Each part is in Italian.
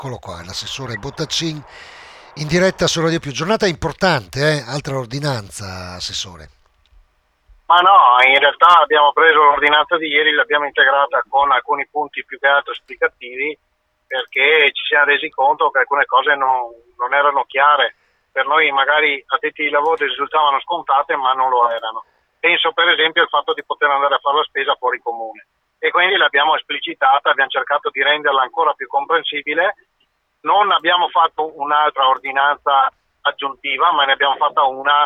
Eccolo qua, l'assessore Bottacin in diretta su Radio Più. Giornata importante, altra ordinanza, assessore. Ma no, in realtà abbiamo preso l'ordinanza di ieri, l'abbiamo integrata con alcuni punti più che altro esplicativi, perché ci siamo resi conto che alcune cose non erano chiare. Per noi magari addetti ai lavori risultavano scontate, ma non lo erano. Penso per esempio al fatto di poter andare a fare la spesa fuori comune. E quindi l'abbiamo esplicitata, abbiamo cercato di renderla ancora più comprensibile. Non abbiamo fatto un'altra ordinanza aggiuntiva, ma ne abbiamo fatta una.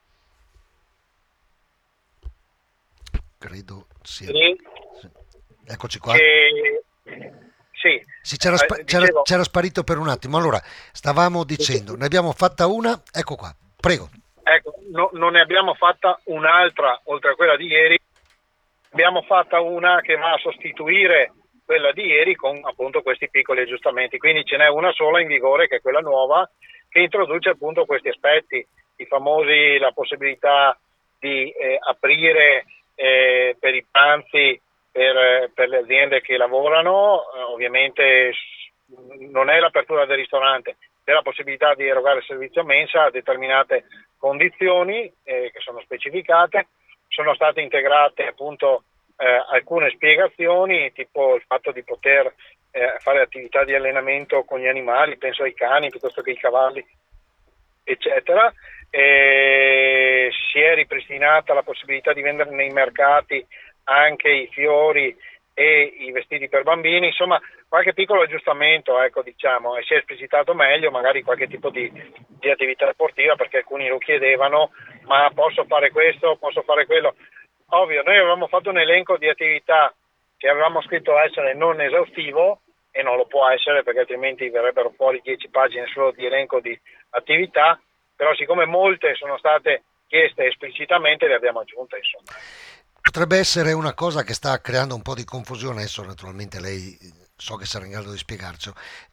Credo sia. Sì. Sì. Eccoci qua. Che sì, Sì, dicevo, c'era sparito per un attimo. Allora, stavamo dicendo, ne abbiamo fatta una, ecco qua, prego. ecco, non ne abbiamo fatta un'altra oltre a quella di ieri, abbiamo fatta una che va a sostituire quella di ieri con appunto questi piccoli aggiustamenti, quindi ce n'è una sola in vigore che è quella nuova che introduce appunto questi aspetti, i famosi, la possibilità di aprire per i pranzi per le aziende che lavorano, ovviamente non è l'apertura del ristorante, è la possibilità di erogare il servizio mensa a determinate condizioni che sono specificate. Sono state integrate appunto alcune spiegazioni, tipo il fatto di poter fare attività di allenamento con gli animali, penso ai cani piuttosto che ai cavalli, eccetera. Si è ripristinata la possibilità di vendere nei mercati anche i fiori e i vestiti per bambini, insomma qualche piccolo aggiustamento, ecco, diciamo, e si è esplicitato meglio magari qualche tipo di attività sportiva, perché alcuni lo chiedevano, ma posso fare questo, posso fare quello. Ovvio, noi avevamo fatto un elenco di attività che avevamo scritto essere non esaustivo, e non lo può essere perché altrimenti verrebbero fuori 10 pagine solo di elenco di attività, però siccome molte sono state chieste esplicitamente le abbiamo aggiunte, insomma. Potrebbe essere una cosa che sta creando un po' di confusione, adesso naturalmente lei so che sarà in grado di spiegarci,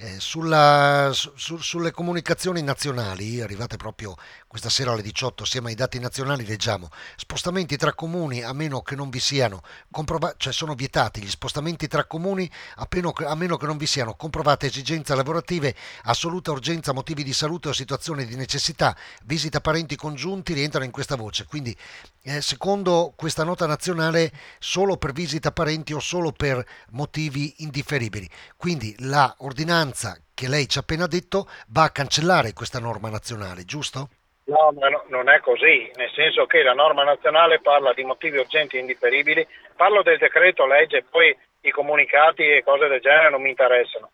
sulle comunicazioni nazionali, arrivate proprio questa sera alle 18, assieme ai dati nazionali, leggiamo spostamenti tra comuni a meno che non vi siano cioè sono vietati gli spostamenti tra comuni a meno che non vi siano comprovate esigenze lavorative, assoluta urgenza, motivi di salute o situazioni di necessità, visita parenti congiunti rientrano in questa voce, quindi secondo questa nota nazionale solo per visita parenti o solo per motivi indifferibili. Quindi la ordinanza che lei ci ha appena detto va a cancellare questa norma nazionale, giusto? No, ma non è così, nel senso che la norma nazionale parla di motivi urgenti e indifferibili, parlo del decreto legge, poi i comunicati e cose del genere non mi interessano.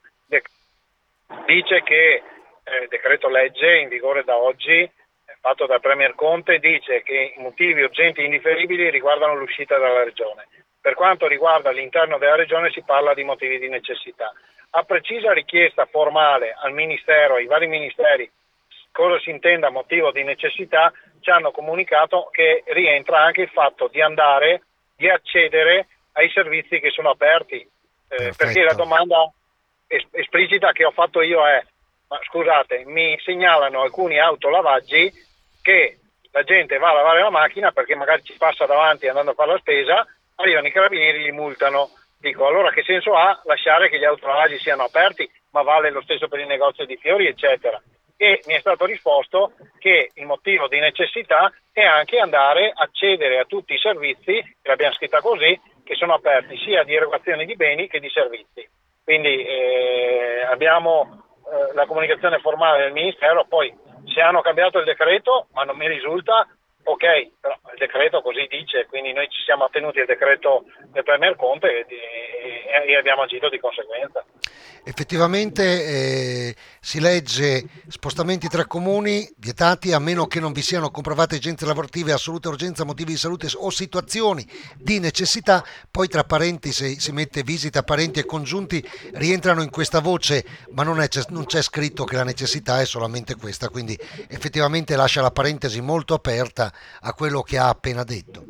Dice che il decreto legge in vigore da oggi, fatto dal Premier Conte, dice che i motivi urgenti e indifferibili riguardano l'uscita dalla regione. Per quanto riguarda l'interno della regione si parla di motivi di necessità. A precisa richiesta formale al Ministero, ai vari ministeri, cosa si intenda motivo di necessità, ci hanno comunicato che rientra anche il fatto di andare, di accedere ai servizi che sono aperti, perché la Perfetto. domanda esplicita che ho fatto io è: ma scusate, mi segnalano alcuni autolavaggi che la gente va a lavare la macchina perché magari ci passa davanti andando a fare la spesa, arrivano i carabinieri, li multano. Dico, allora che senso ha lasciare che gli autolavaggi siano aperti, ma vale lo stesso per i negozi di fiori, eccetera. E mi è stato risposto che il motivo di necessità è anche andare a accedere a tutti i servizi, l'abbiamo scritta così, che sono aperti sia di erogazione di beni che di servizi. Quindi abbiamo la comunicazione formale del Ministero, poi se hanno cambiato il decreto, ma non mi risulta, ok, però il decreto così dice, quindi noi ci siamo attenuti al decreto del Premier Conte e abbiamo agito di conseguenza. Effettivamente si legge spostamenti tra comuni vietati a meno che non vi siano comprovate esigenze lavorative, assoluta urgenza, motivi di salute o situazioni di necessità, poi tra parentesi si mette visita parenti e congiunti rientrano in questa voce, ma non c'è scritto che la necessità è solamente questa, quindi effettivamente lascia la parentesi molto aperta a quello che ha appena detto.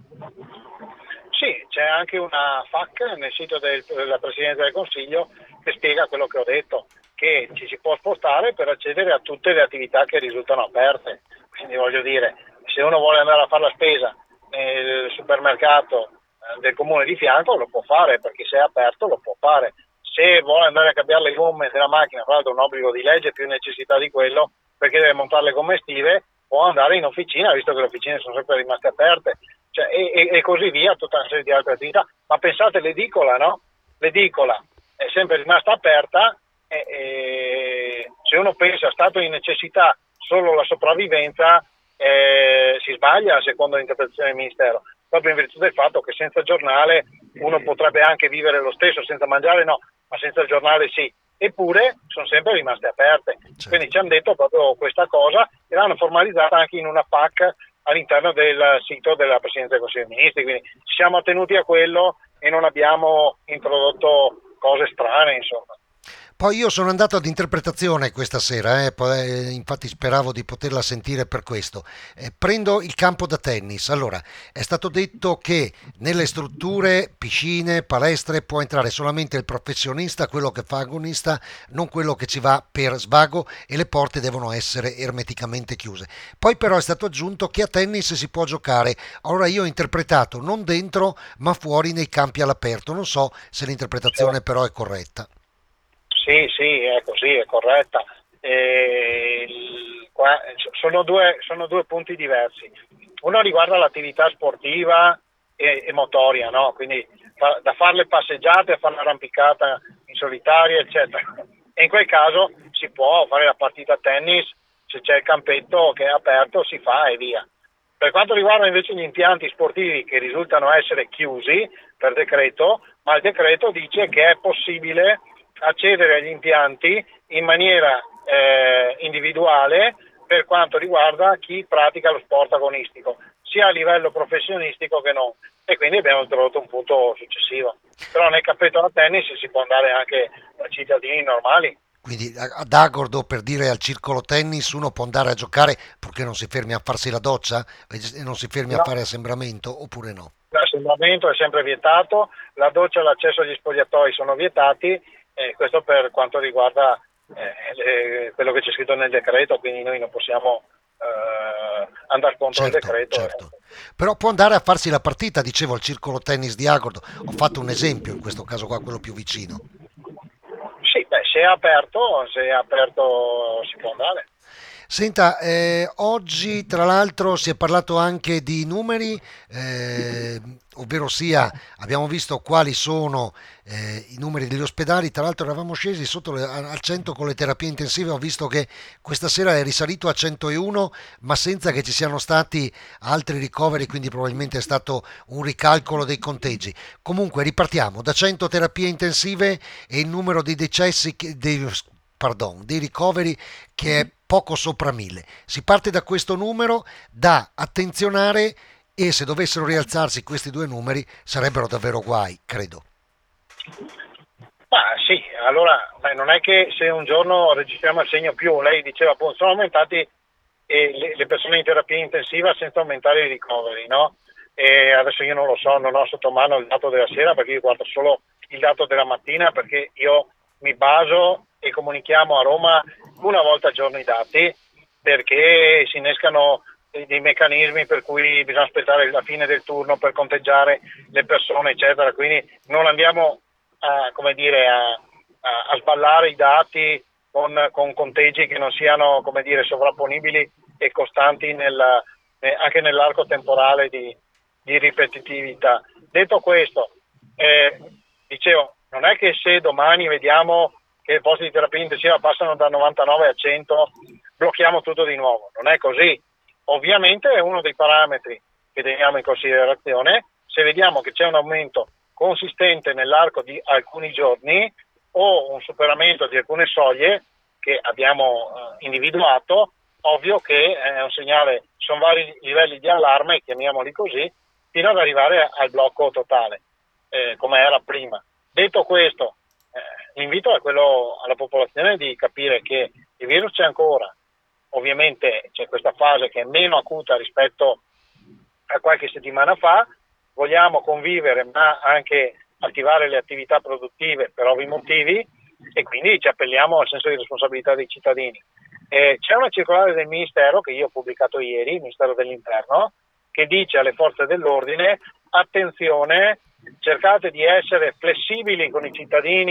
Sì, c'è anche una FAQ nel sito della Presidenza del Consiglio che spiega quello che ho detto, che ci si può spostare per accedere a tutte le attività che risultano aperte. Quindi voglio dire, se uno vuole andare a fare la spesa nel supermercato del comune di fianco lo può fare, perché se è aperto lo può fare. se vuole andare a cambiare le gomme della macchina, tra l'altro è un obbligo di legge, più necessità di quello, perché deve montare le gomme estive, può andare in officina, visto che le officine sono sempre rimaste aperte, cioè, e così via, tutta una serie di altre attività. Ma pensate, l'edicola, no? L'edicola è sempre rimasta aperta, e se uno pensa stato in necessità solo la sopravvivenza, si sbaglia secondo l'interpretazione del Ministero, proprio in virtù del fatto che senza giornale uno potrebbe anche vivere lo stesso, senza mangiare no, ma senza il giornale sì, eppure sono sempre rimaste aperte. Certo. Quindi ci hanno detto proprio questa cosa e l'hanno formalizzata anche in una PAC all'interno del sito della Presidenza del Consiglio dei Ministri, quindi ci siamo attenuti a quello e non abbiamo introdotto cose strane, insomma. Poi io sono andato ad interpretazione questa sera, infatti speravo di poterla sentire per questo. Prendo il campo da tennis. Allora, è stato detto che nelle strutture, piscine, palestre può entrare solamente il professionista, quello che fa agonista, non quello che ci va per svago e le porte devono essere ermeticamente chiuse. Poi però è stato aggiunto che a tennis si può giocare. Allora io ho interpretato non dentro ma fuori nei campi all'aperto. Non so se l'interpretazione però è corretta. Sì, sì, è così, è corretta. Sono due punti diversi. Uno riguarda l'attività sportiva e motoria, no? Quindi da fare le passeggiate a fare l'arrampicata in solitaria, eccetera. E in quel caso si può fare la partita a tennis, se c'è il campetto che è aperto si fa e via. Per quanto riguarda invece gli impianti sportivi che risultano essere chiusi per decreto, ma il decreto dice che è possibile accedere agli impianti in maniera individuale per quanto riguarda chi pratica lo sport agonistico, sia a livello professionistico che non. E quindi abbiamo introdotto un punto successivo. Però nel campetto da tennis si può andare anche da cittadini normali. Quindi ad Agordo, per dire, al circolo tennis uno può andare a giocare purché non si fermi a farsi la doccia e non si fermi a No, fare assembramento oppure no? l'assembramento è sempre vietato, la doccia e l'accesso agli spogliatoi sono vietati, questo per quanto riguarda quello che c'è scritto nel decreto, quindi noi non possiamo andare contro il Certo, decreto. certo. Però può andare a farsi la partita, dicevo, al circolo tennis di Agordo. Ho fatto un esempio, in questo caso qua, quello più vicino. Sì, beh, se è aperto si può andare. Senta, oggi tra l'altro si è parlato anche di numeri, ovvero sia abbiamo visto quali sono i numeri degli ospedali. Tra l'altro eravamo scesi sotto al 100 con le terapie intensive, ho visto che questa sera è risalito a 101 ma senza che ci siano stati altri ricoveri, quindi probabilmente è stato un ricalcolo dei conteggi. Comunque ripartiamo da 100 terapie intensive e il numero dei decessi, dei ricoveri che è poco sopra 1000. Si parte da questo numero da attenzionare e se dovessero rialzarsi questi due numeri sarebbero davvero guai, credo. Ma sì, allora non è che se un giorno registriamo il segno più, lei diceva appunto sono aumentati le persone in terapia intensiva senza aumentare i ricoveri, no? E adesso io non lo so, non ho sotto mano il dato della sera perché io guardo solo il dato della mattina perché io mi baso e comunichiamo a Roma una volta al giorno i dati perché si innescano dei meccanismi per cui bisogna aspettare la fine del turno per conteggiare le persone, eccetera. Quindi non andiamo a sballare i dati con conteggi che non siano, sovrapponibili e costanti anche nell'arco temporale di ripetitività. Detto questo, dicevo, non è che se domani vediamo che i posti di terapia intensiva passano da 99 a 100, blocchiamo tutto di nuovo. Non è così. Ovviamente è uno dei parametri che teniamo in considerazione. Se vediamo che c'è un aumento consistente nell'arco di alcuni giorni o un superamento di alcune soglie che abbiamo individuato, ovvio che è un segnale, sono vari livelli di allarme, chiamiamoli così, fino ad arrivare al blocco totale, come era prima. Detto questo, l'invito è quello alla popolazione di capire che il virus c'è ancora, ovviamente c'è questa fase che è meno acuta rispetto a qualche settimana fa, vogliamo convivere ma anche attivare le attività produttive per ovvi motivi e quindi ci appelliamo al senso di responsabilità dei cittadini. C'è una circolare del Ministero che io ho pubblicato ieri, il Ministero dell'Interno, che dice alle forze dell'ordine attenzione, cercate di essere flessibili con i cittadini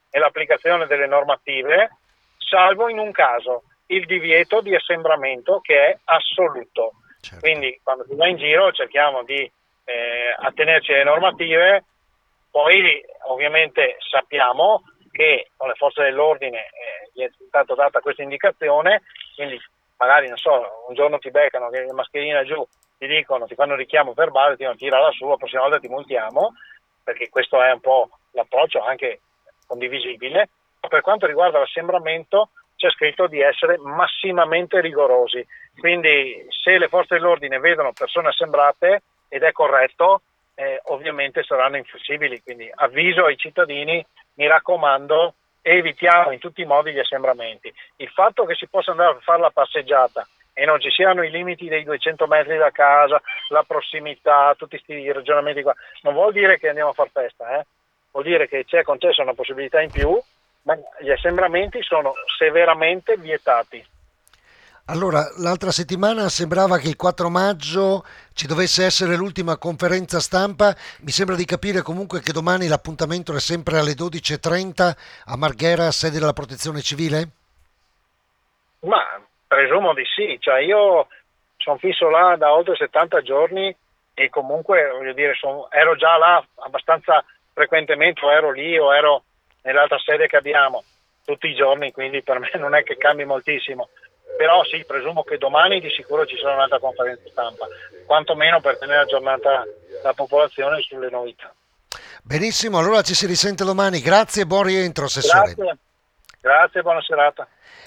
e l'applicazione delle normative, salvo in un caso, il divieto di assembramento, che è assoluto. Certo. Quindi quando si va in giro cerchiamo di attenerci alle normative. Poi ovviamente sappiamo che con le forze dell'ordine gli è stata data questa indicazione, quindi magari non so, un giorno ti beccano che la mascherina giù, ti dicono, ti fanno un richiamo verbale, ti dicono tirala su, la prossima volta ti multiamo, perché questo è un po' l'approccio anche condivisibile. Per quanto riguarda l'assembramento c'è scritto di essere massimamente rigorosi, quindi se le forze dell'ordine vedono persone assembrate ed è corretto, ovviamente saranno inflessibili, quindi avviso ai cittadini, mi raccomando, evitiamo in tutti i modi gli assembramenti. Il fatto che si possa andare a fare la passeggiata e non ci siano i limiti dei 200 metri da casa, la prossimità, tutti questi ragionamenti qua, non vuol dire che andiamo a far festa, vuol dire che c'è concessa una possibilità in più, ma gli assembramenti sono severamente vietati. Allora, l'altra settimana sembrava che il 4 maggio ci dovesse essere l'ultima conferenza stampa. Mi sembra di capire comunque che domani l'appuntamento è sempre alle 12:30 a Marghera, sede della Protezione Civile? Ma presumo di sì, cioè io sono fisso là da oltre 70 giorni e comunque voglio dire ero già là abbastanza frequentemente, o ero lì o ero nell'altra sede che abbiamo tutti i giorni, quindi per me non è che cambi moltissimo. Però sì, presumo che domani di sicuro ci sarà un'altra conferenza stampa, quantomeno per tenere aggiornata la popolazione sulle novità. Benissimo, allora ci si risente domani. Grazie e buon rientro, Assessore. Grazie, grazie, buona serata.